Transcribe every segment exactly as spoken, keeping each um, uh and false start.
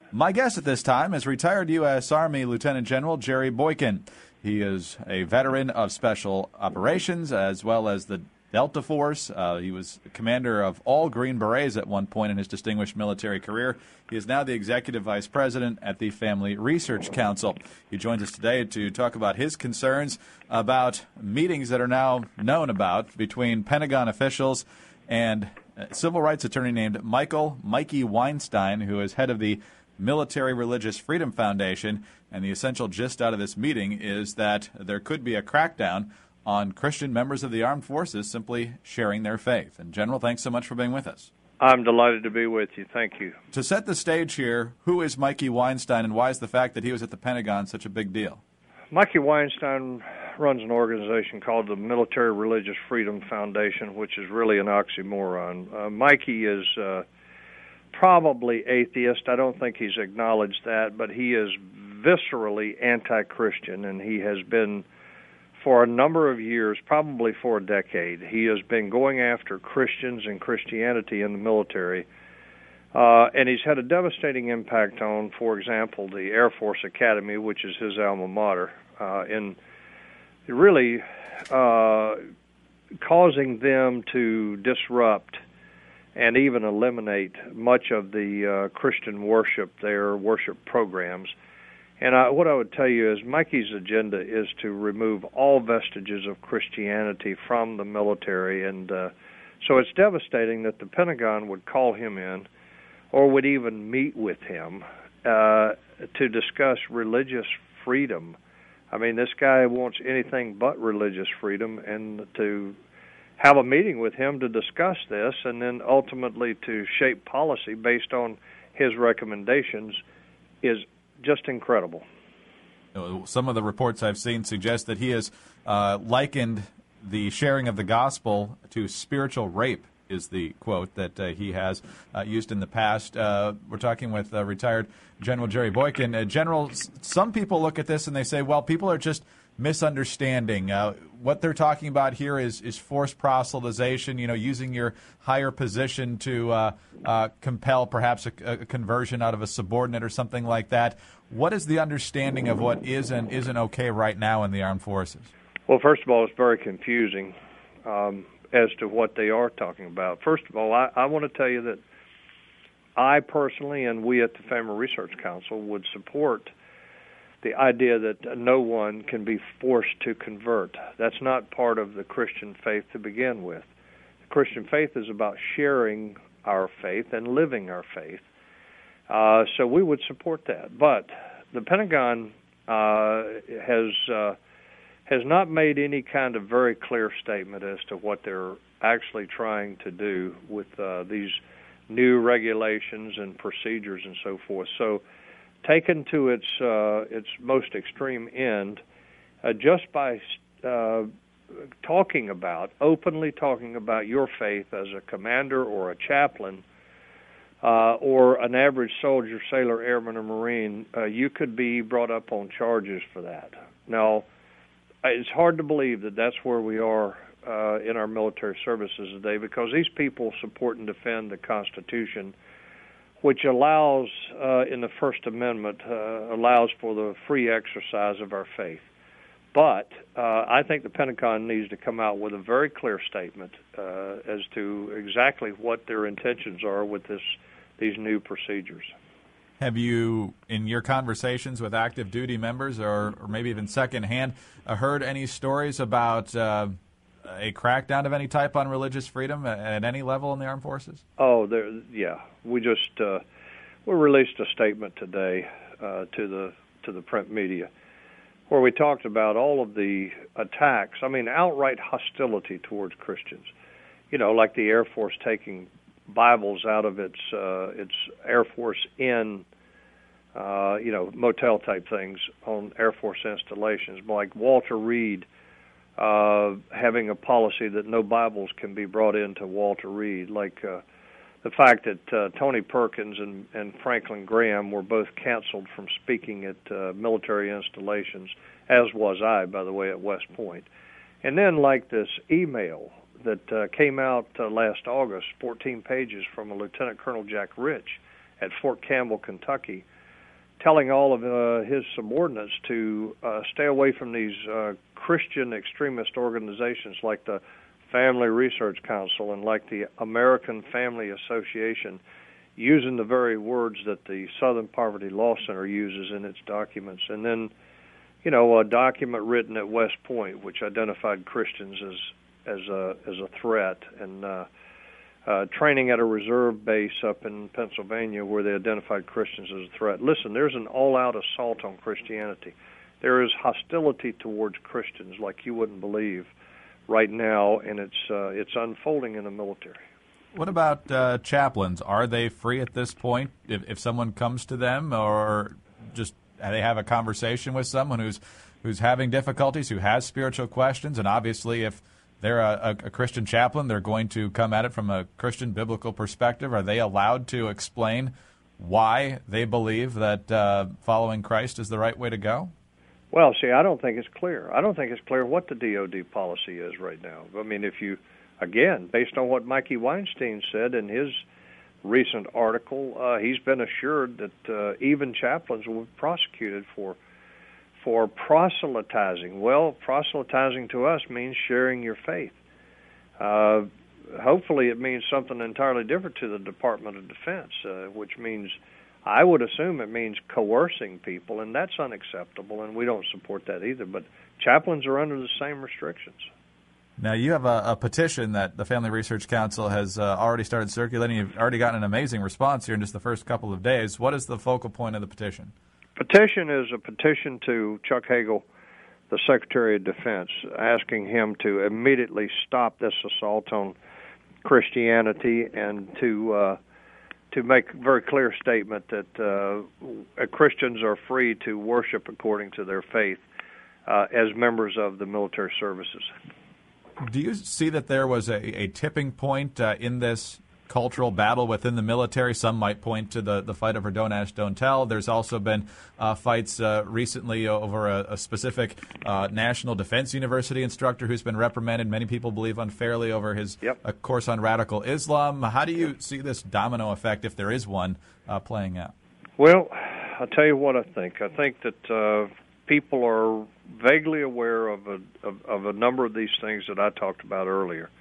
My guest at this time is retired U S. Army Lieutenant General Jerry Boykin. He is a veteran of Special Operations as well as the Delta Force. Uh, he was commander of all Green Berets at one point in his distinguished military career. He is now the Executive Vice President at the Family Research Council. He joins us today to talk about his concerns about meetings that are now known about between Pentagon officials and a civil rights attorney named Michael Mikey Weinstein, who is head of the Military Religious Freedom Foundation. And the essential gist out of this meeting is that there could be a crackdown on Christian members of the armed forces simply sharing their faith. And General, thanks so much for being with us. I'm delighted to be with you. Thank you. To set the stage here, who is Mikey Weinstein, and why is the fact that he was at the Pentagon such a big deal? Mikey Weinstein runs an organization called the Military Religious Freedom Foundation, which is really an oxymoron. Uh, Mikey is uh, probably atheist. I don't think he's acknowledged that, but he is viscerally anti-Christian, and he has been for a number of years, probably for a decade. He has been going after Christians and Christianity in the military, uh, and he's had a devastating impact on, for example, the Air Force Academy, which is his alma mater, uh, in really uh, causing them to disrupt and even eliminate much of the uh, Christian worship, their worship programs. And I, what I would tell you is Mikey's agenda is to remove all vestiges of Christianity from the military. And uh, so it's devastating that the Pentagon would call him in or would even meet with him uh, to discuss religious freedom. I mean, this guy wants anything but religious freedom, and to have a meeting with him to discuss this and then ultimately to shape policy based on his recommendations is just incredible. Some of the reports I've seen suggest that he has uh, likened the sharing of the gospel to spiritual rape, is the quote that uh, he has uh, used in the past. Uh, we're talking with uh, retired General Jerry Boykin. Uh, General, some people look at this and they say, well, people are just misunderstanding. Uh, what they're talking about here is, is forced proselytization, you know, using your higher position to uh, uh, compel perhaps a, a conversion out of a subordinate or something like that. What is the understanding of what is and isn't okay right now in the armed forces? Well, first of all, it's very confusing um, as to what they are talking about. First of all, I, I want to tell you that I personally and we at the Family Research Council would support the idea that no one can be forced to convert. That's not part of the Christian faith to begin with. The Christian faith is about sharing our faith and living our faith. Uh, so we would support that. But the Pentagon uh, has uh, has not made any kind of very clear statement as to what they're actually trying to do with uh, these new regulations and procedures and so forth. So taken to its uh, its most extreme end, uh, just by uh, talking about, openly talking about your faith as a commander or a chaplain uh, or an average soldier, sailor, airman, or Marine, uh, you could be brought up on charges for that. Now, it's hard to believe that that's where we are uh, in our military services today, because these people support and defend the Constitution, which allows, uh, in the First Amendment, uh, allows for the free exercise of our faith. But uh, I think the Pentagon needs to come out with a very clear statement uh, as to exactly what their intentions are with this these new procedures. Have you, in your conversations with active duty members, or, or maybe even secondhand, uh, heard any stories about uh, a crackdown of any type on religious freedom at, at any level in the armed forces? Oh, there, yeah. We just uh, we released a statement today uh, to the to the print media where we talked about all of the attacks. I mean, outright hostility towards Christians. You know, like the Air Force taking Bibles out of its uh, its Air Force Inn, uh, you know, motel type things on Air Force installations, like Walter Reed uh, having a policy that no Bibles can be brought into Walter Reed, like uh, the fact that uh, Tony Perkins and, and Franklin Graham were both canceled from speaking at uh, military installations, as was I, by the way, at West Point. And then like this email that uh, came out uh, last August, fourteen pages from a Lieutenant Colonel Jack Rich at Fort Campbell, Kentucky, telling all of uh, his subordinates to uh, stay away from these uh, Christian extremist organizations like the Family Research Council and like the American Family Association, using the very words that the Southern Poverty Law Center uses in its documents. And then, you know, a document written at West Point which identified Christians as as a as a threat, and uh, uh, training at a reserve base up in Pennsylvania where they identified Christians as a threat. Listen, there's an all-out assault on Christianity. There is hostility towards Christians like you wouldn't believe right now, and it's uh, it's unfolding in the military. What about uh, chaplains? Are they free at this point if, if someone comes to them, or just they have a conversation with someone who's who's having difficulties, who has spiritual questions, and obviously if they're a, a Christian chaplain, they're going to come at it from a Christian biblical perspective. Are they allowed to explain why they believe that uh, following Christ is the right way to go? Well, see, I don't think it's clear. I don't think it's clear what the D O D policy is right now. I mean, if you, again, based on what Mikey Weinstein said in his recent article, uh, he's been assured that uh, even chaplains will be prosecuted for for proselytizing. Well, proselytizing to us means sharing your faith. Uh, hopefully it means something entirely different to the Department of Defense, uh, which means, I would assume it means coercing people, and that's unacceptable, and we don't support that either. But chaplains are under the same restrictions. Now, you have a, a petition that the Family Research Council has uh, already started circulating. You've already gotten an amazing response here in just the first couple of days. What is the focal point of the petition? Petition is a petition to Chuck Hagel, the Secretary of Defense, asking him to immediately stop this assault on Christianity and to uh, to make a very clear statement that uh, Christians are free to worship according to their faith uh, as members of the military services. Do you see that there was a, a tipping point uh, in this cultural battle within the military? Some might point to the, the fight over Don't Ask, Don't Tell. There's also been uh, fights uh, recently over a, a specific uh, National Defense University instructor who's been reprimanded, many people believe unfairly, over his yep. uh, course on radical Islam. How do you see this domino effect, if there is one, uh, playing out? Well, I'll tell you what I think. I think that uh, people are vaguely aware of a, of, of a number of these things that I talked about earlier.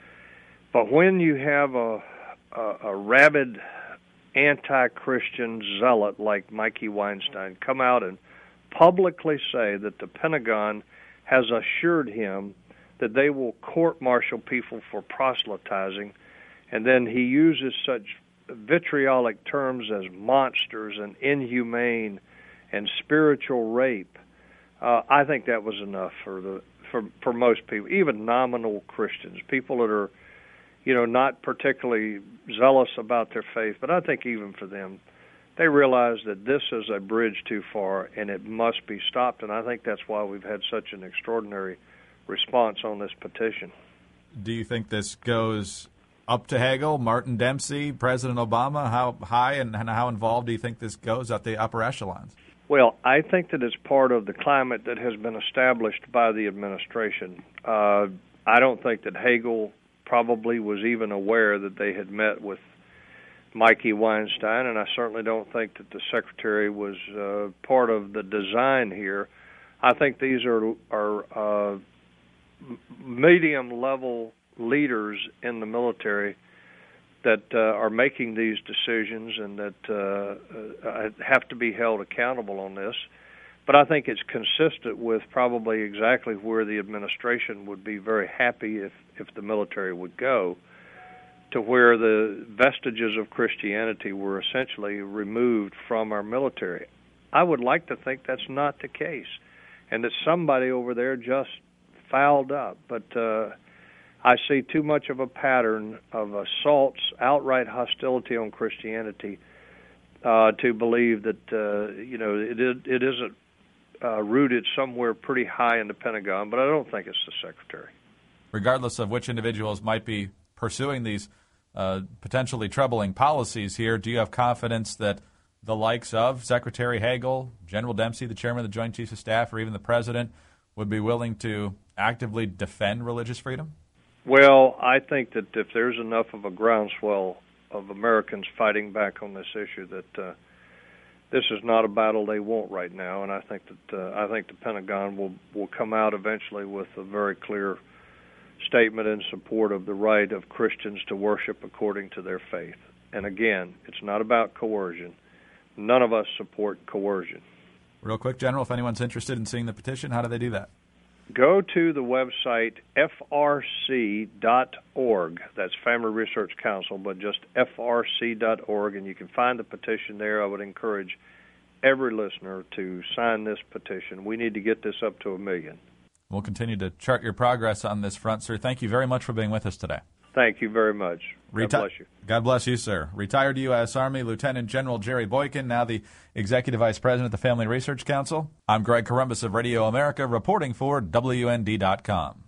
But when you have a a, a rabid anti-Christian zealot like Mikey Weinstein come out and publicly say that the Pentagon has assured him that they will court-martial people for proselytizing, and then he uses such vitriolic terms as monsters and inhumane and spiritual rape, uh, I think that was enough for the for, for most people, even nominal Christians, people that are you know, not particularly zealous about their faith, but I think even for them, they realize that this is a bridge too far and it must be stopped, and I think that's why we've had such an extraordinary response on this petition. Do you think this goes up to Hagel, Martin Dempsey, President Obama? How high and, and how involved do you think this goes at the upper echelons? Well, I think that it's part of the climate that has been established by the administration. Uh, I don't think that Hagel probably was even aware that they had met with Mikey Weinstein, and I certainly don't think that the Secretary was uh, part of the design here. I think these are, are uh, medium-level leaders in the military that uh, are making these decisions and that uh, uh, have to be held accountable on this. But I think it's consistent with probably exactly where the administration would be very happy if, if the military would go, to where the vestiges of Christianity were essentially removed from our military. I would like to think that's not the case, and that somebody over there just fouled up. But uh, I see too much of a pattern of assaults, outright hostility on Christianity, uh, to believe that uh, you know it, it isn't Uh, rooted somewhere pretty high in the Pentagon, but I don't think it's the Secretary. Regardless of which individuals might be pursuing these uh, potentially troubling policies here, do you have confidence that the likes of Secretary Hagel, General Dempsey, the Chairman of the Joint Chiefs of Staff, or even the President would be willing to actively defend religious freedom? Well, I think that if there's enough of a groundswell of Americans fighting back on this issue, that uh, this is not a battle they want right now, and I think that uh, I think the Pentagon will will come out eventually with a very clear statement in support of the right of Christians to worship according to their faith. And again, it's not about coercion. None of us support coercion. Real quick, General, if anyone's interested in seeing the petition, how do they do that? Go to the website F R C dot org. That's Family Research Council, but just F R C dot org, and you can find the petition there. I would encourage every listener to sign this petition. We need to get this up to a million. We'll continue to chart your progress on this front, sir. Thank you very much for being with us today. Thank you very much. God Reti- bless you. God bless you, sir. Retired U S. Army Lieutenant General Jerry Boykin, now the Executive Vice President of the Family Research Council. I'm Greg Corombos of Radio America, reporting for W N D dot com.